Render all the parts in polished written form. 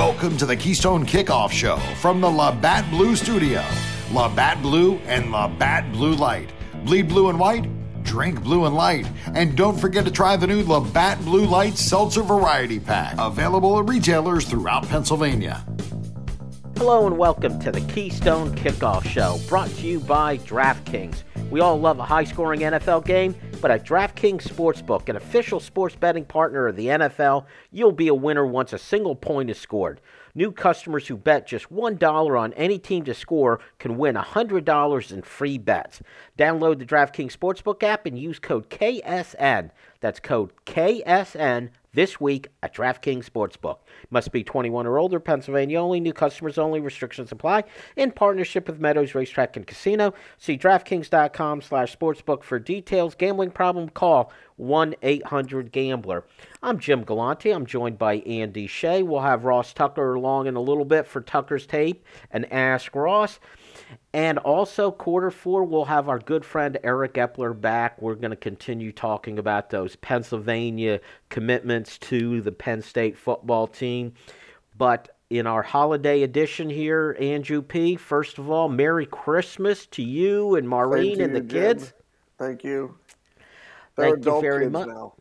Welcome to the Keystone Kickoff Show from the Labatt Blue Studio. Labatt Blue and Labatt Blue Light. Bleed blue and white, drink blue and light. And don't forget to try the new Labatt Blue Light Seltzer Variety Pack. Available at retailers throughout Pennsylvania. Hello and welcome to the Keystone Kickoff Show, brought to you by DraftKings. We all love a high-scoring NFL game, but at DraftKings Sportsbook, an official sports betting partner of the NFL, you'll be a winner once a single point is scored. New customers who bet just $1 on any team to score can win $100 in free bets. Download the DraftKings Sportsbook app and use code KSN. That's code KSN this week at DraftKings Sportsbook. Must be 21 or older, Pennsylvania only, new customers only, restrictions apply. In partnership with Meadows Racetrack and Casino. See DraftKings.com/sportsbook for details. Gambling problem? Call 1-800-GAMBLER. I'm Jim Galante. I'm joined by Andy Shea. We'll have Ross Tucker along in a little bit for Tucker's Tape and Ask Ross. And also, quarter four, we'll have our good friend Eric Epler back. We're going to continue talking about those Pennsylvania commitments to the Penn State football team. But in our holiday edition here, Andrew P., first of all, Merry Christmas to you and Maureen and the kids. Jim. Thank you. Thank you very much. Now.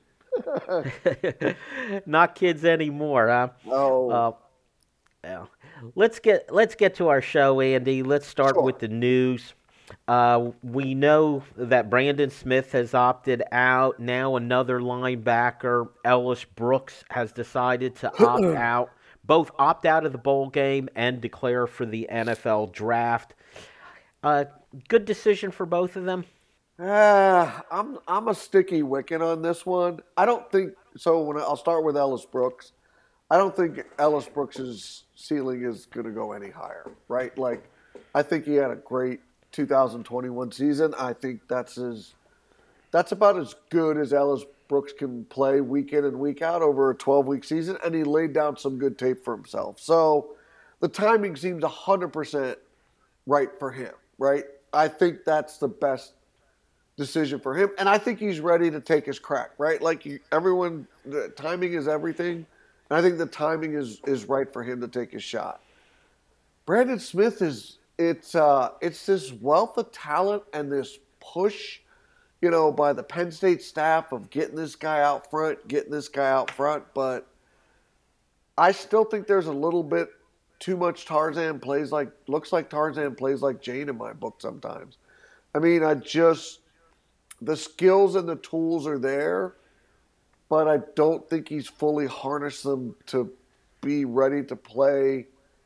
Not kids anymore, huh? Oh. Yeah. Let's get to our show, Andy. Let's start with the news. We know that Brandon Smith has opted out. Now another linebacker, Ellis Brooks, has decided to opt out. Both opt out of the bowl game and declare for the NFL draft. Good decision for both of them. I'm a sticky wicket on this one. I don't think so. I'll start with Ellis Brooks. I don't think Ellis Brooks' ceiling is going to go any higher, right? Like, I think he had a great 2021 season. I think that's about as good as Ellis Brooks can play week in and week out over a 12-week season, and he laid down some good tape for himself. So the timing seems 100% right for him, right? I think that's the best decision for him, and I think he's ready to take his crack, right? Like, the timing is everything. And I think the timing is right for him to take his shot. Brandon Smith it's this wealth of talent and this push, by the Penn State staff of getting this guy out front. But I still think there's a little bit too much looks like Tarzan plays like Jane in my book sometimes. I mean, the skills and the tools are there, but I don't think he's fully harnessed them to be ready to play,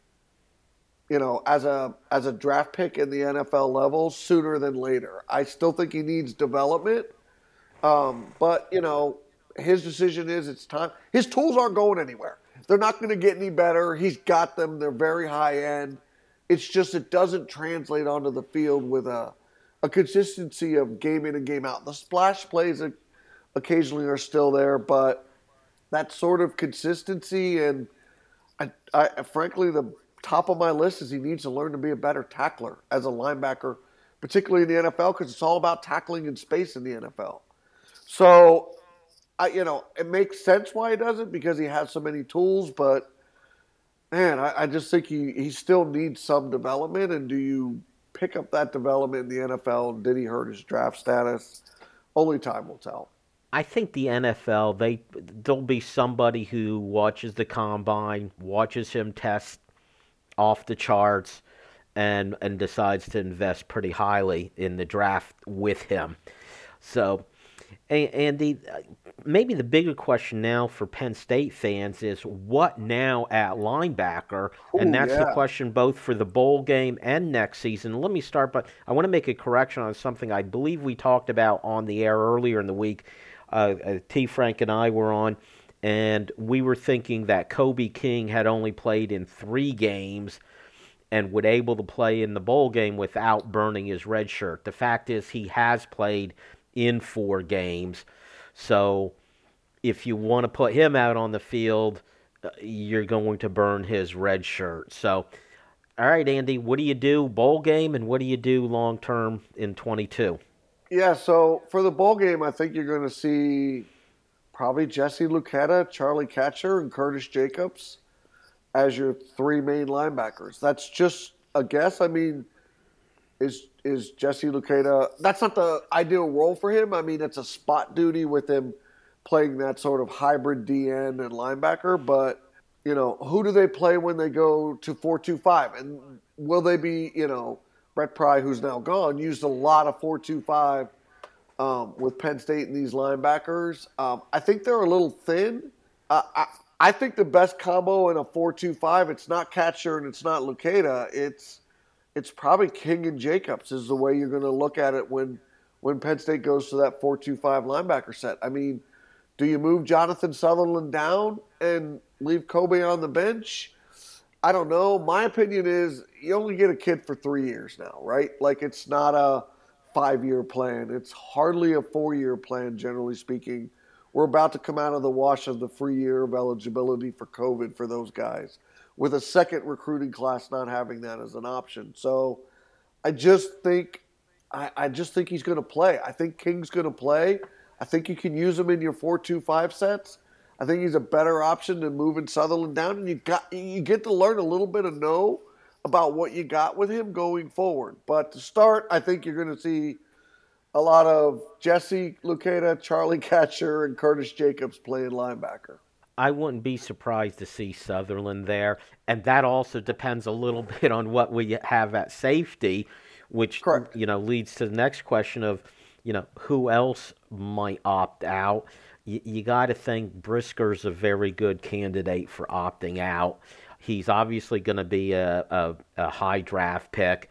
as a draft pick in the NFL level sooner than later. I still think he needs development, but, his decision is it's time. His tools aren't going anywhere. They're not going to get any better. He's got them. They're very high end. It's just it doesn't translate onto the field with a consistency of game in and game out. The splash plays occasionally are still there, but that sort of consistency and I frankly, the top of my list is he needs to learn to be a better tackler as a linebacker, particularly in the NFL, because it's all about tackling in space in the NFL. So, it makes sense why he does it because he has so many tools, but man, I just think he still needs some development. And do you pick up that development in the NFL? Did he hurt his draft status? Only time will tell. I think the NFL, there'll be somebody who watches the combine, watches him test off the charts, and decides to invest pretty highly in the draft with him. So, Andy, maybe the bigger question now for Penn State fans is what now at linebacker? And that's the question both for the bowl game and next season. Let me start, but I want to make a correction on something I believe we talked about on the air earlier in the week. T. Frank and I were on, and we were thinking that Kobe King had only played in 3 games and would able to play in the bowl game without burning his red shirt. The fact is he has played in 4 games. So if you want to put him out on the field, you're going to burn his red shirt. So, all right, Andy, what do you do bowl game and what do you do long-term in 22? Yeah, so for the bowl game, I think you're going to see probably Jesse Luketa, Charlie Katcher, and Curtis Jacobs. as your three main linebackers. That's just a guess. I mean, is Jesse Luketa? That's not the ideal role for him. I mean, it's a spot duty with him playing that sort of hybrid DN and linebacker. But who do they play when they go to 4-2-5? And will they be? Brett Pry, who's now gone, used a lot of 4-2-5 with Penn State and these linebackers. I think they're a little thin. I think the best combo in a 4-2-5, it's not Catcher and it's not Luketa. It's probably King and Jacobs is the way you're going to look at it when Penn State goes to that 4-2-5 linebacker set. I mean, do you move Jonathan Sutherland down and leave Kobe on the bench? I don't know. My opinion is you only get a kid for 3 years now, right? Like, it's not a 5-year plan. It's hardly a 4-year plan, generally speaking. We're about to come out of the wash of the free year of eligibility for COVID for those guys, with a second recruiting class not having that as an option. So I just think he's going to play. I think King's going to play. I think you can use him in your 4-2-5 sets. I think he's a better option than moving Sutherland down, and you get to learn a little bit of about what you got with him going forward. But to start, I think you're going to see a lot of Jesse Luketa, Charlie Catcher, and Curtis Jacobs playing linebacker. I wouldn't be surprised to see Sutherland there, and that also depends a little bit on what we have at safety, which Correct. Leads to the next question of who else might opt out. You got to think Brisker's a very good candidate for opting out. He's obviously going to be a high draft pick,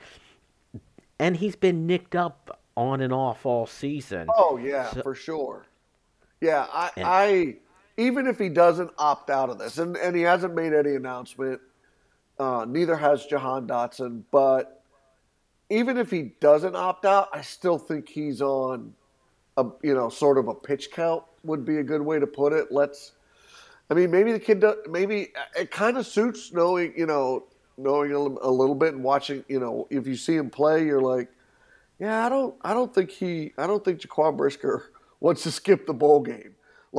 and he's been nicked up on and off all season. Oh yeah, for sure. Yeah, I even if he doesn't opt out of this, and he hasn't made any announcement, neither has Jahan Dotson, but even if he doesn't opt out, I still think he's on sort of a pitch count would be a good way to put it. Maybe the kid maybe it kind of suits knowing a little bit and watching, if you see him play, you're like, yeah, I don't think Jaquan Brisker wants to skip the bowl game.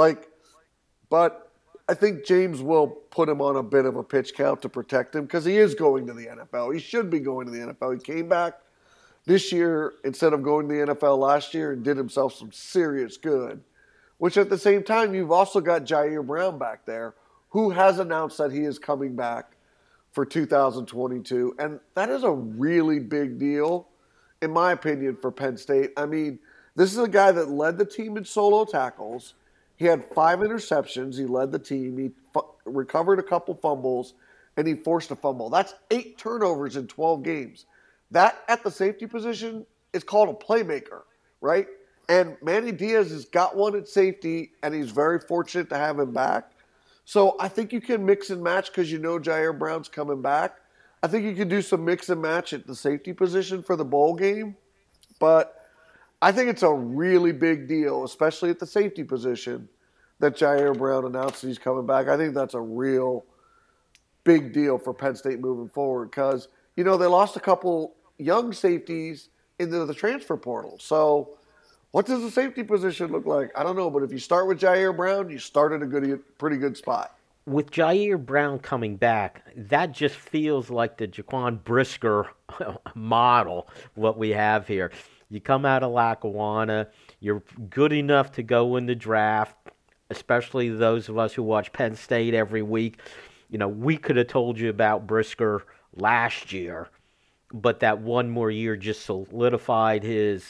But I think James will put him on a bit of a pitch count to protect him because he is going to the NFL. He should be going to the NFL. He came back this year instead of going to the NFL last year and did himself some serious good, which at the same time, you've also got Jair Brown back there who has announced that he is coming back for 2022. And that is a really big deal, in my opinion, for Penn State. I mean, this is a guy that led the team in solo tackles. He had 5 interceptions. He led the team. He recovered a couple fumbles, and he forced a fumble. That's 8 turnovers in 12 games. That, at the safety position, is called a playmaker, right? And Manny Diaz has got one at safety, and he's very fortunate to have him back. So I think you can mix and match because Jair Brown's coming back. I think you can do some mix and match at the safety position for the bowl game. But I think it's a really big deal, especially at the safety position, that Jair Brown announced he's coming back. I think that's a real big deal for Penn State moving forward because, they lost a couple young safeties into the transfer portal. So what does the safety position look like? I don't know, but if you start with Jair Brown, you start at a pretty good spot. With Jair Brown coming back, that just feels like the Jaquan Brisker model, what we have here. You come out of Lackawanna, you're good enough to go in the draft, especially those of us who watch Penn State every week. We could have told you about Brisker last year, but that one more year just solidified his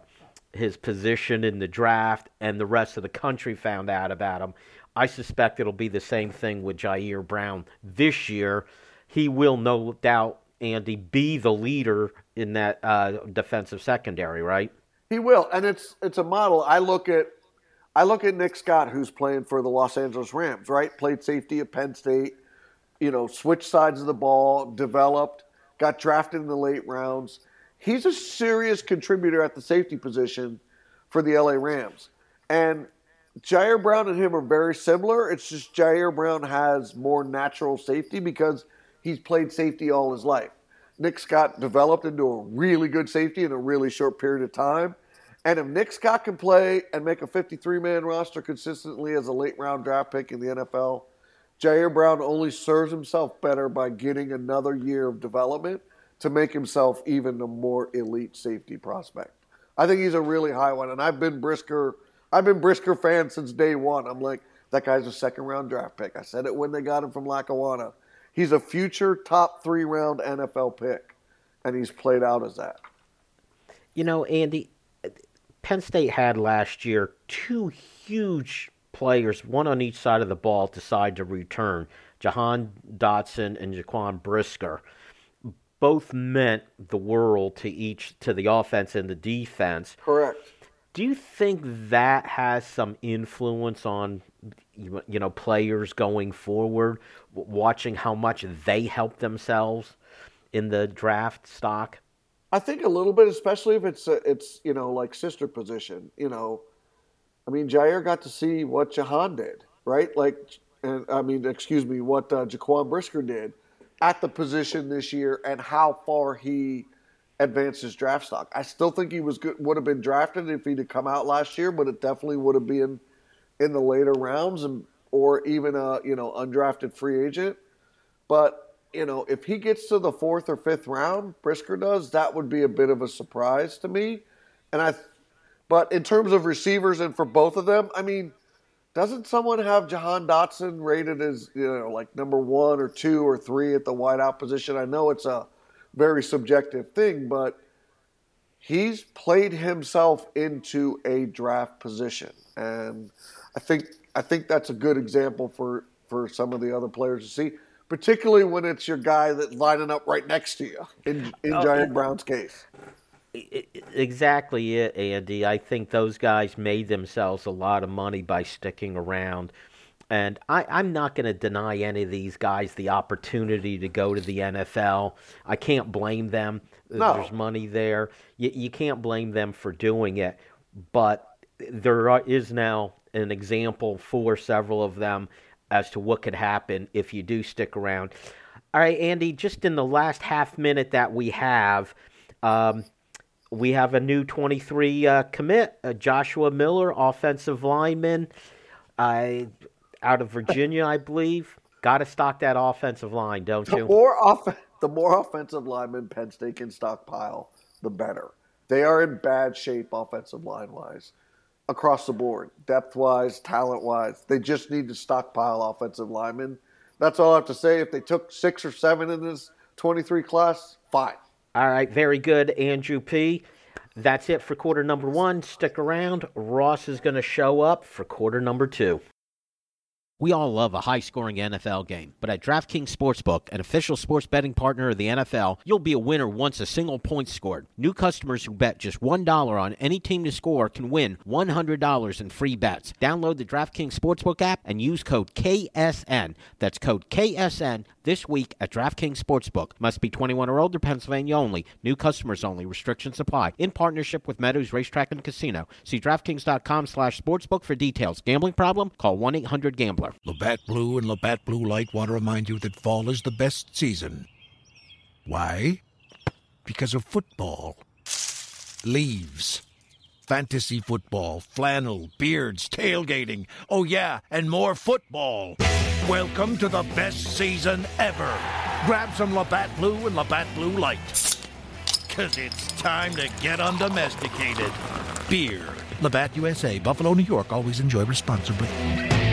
position in the draft, and the rest of the country found out about him. I suspect it'll be the same thing with Jair Brown this year. He will, no doubt, Andy, be the leader in that defensive secondary, right? He will, and it's a model. I look at Nick Scott, who's playing for the Los Angeles Rams, right? Played safety at Penn State, switched sides of the ball, developed, got drafted in the late rounds. He's a serious contributor at the safety position for the LA Rams. And Jair Brown and him are very similar. It's just Jair Brown has more natural safety because he's played safety all his life. Nick Scott developed into a really good safety in a really short period of time. And if Nick Scott can play and make a 53-man roster consistently as a late-round draft pick in the NFL, Jair Brown only serves himself better by getting another year of development to make himself even a more elite safety prospect. I think he's a really high one, and I've been Brisker fan since day one. I'm like, that guy's a second-round draft pick. I said it when they got him from Lackawanna. He's a future top 3-round NFL pick, and he's played out as that. You know, Andy, Penn State had last year 2 huge players, one on each side of the ball, decide to return. Jahan Dotson and Jaquan Brisker. Both meant the world to the offense and the defense. Correct. Do you think that has some influence on, players going forward, watching how much they help themselves in the draft stock? I think a little bit, especially if it's like sister position. Jair got to see what Jahan did, right? What Jaquan Brisker did at the position this year and how far he advanced his draft stock. I still think he would have been drafted if he'd have come out last year, but it definitely would have been in the later rounds or even a undrafted free agent. But if he gets to the 4th or 5th round, Brisker does, that would be a bit of a surprise to me. But in terms of receivers and for both of them, doesn't someone have Jahan Dotson rated as, number 1 or 2 or 3 at the wideout position? I know it's a very subjective thing, but he's played himself into a draft position. And I think that's a good example for some of the other players to see, particularly when it's your guy that's lining up right next to you in Jair Brown's case. Exactly it, Andy. I think those guys made themselves a lot of money by sticking around. And I'm not going to deny any of these guys the opportunity to go to the NFL. I can't blame them. No. There's money there. You can't blame them for doing it. But there is now an example for several of them as to what could happen if you do stick around. All right, Andy, just in the last half minute that we have a new 23 commit, Joshua Miller, offensive lineman, out of Virginia, I believe. Got to stock that offensive line, don't you? The more offensive linemen Penn State can stockpile, the better. They are in bad shape offensive line-wise, across the board, depth-wise, talent-wise. They just need to stockpile offensive linemen. That's all I have to say. If they took 6 or 7 in this 23 class, fine. All right, very good, Andrew P. That's it for quarter number 1. Stick around. Ross is going to show up for quarter number 2. We all love a high-scoring NFL game, but at DraftKings Sportsbook, an official sports betting partner of the NFL, you'll be a winner once a single point scored. New customers who bet just $1 on any team to score can win $100 in free bets. Download the DraftKings Sportsbook app and use code KSN. That's code KSN this week at DraftKings Sportsbook. Must be 21 or older, Pennsylvania only. New customers only. Restrictions apply. In partnership with Meadows Racetrack and Casino. See DraftKings.com/sportsbook for details. Gambling problem? Call 1-800-GAMBLER. Labatt Blue and Labatt Blue Light want to remind you that fall is the best season. Why? Because of football. Leaves. Fantasy football, flannel, beards, tailgating. Oh yeah, and more football. Welcome to the best season ever. Grab some Labatt Blue and Labatt Blue Light. 'Cause it's time to get undomesticated. Beer. Labatt USA, Buffalo, New York. Always enjoy responsibly.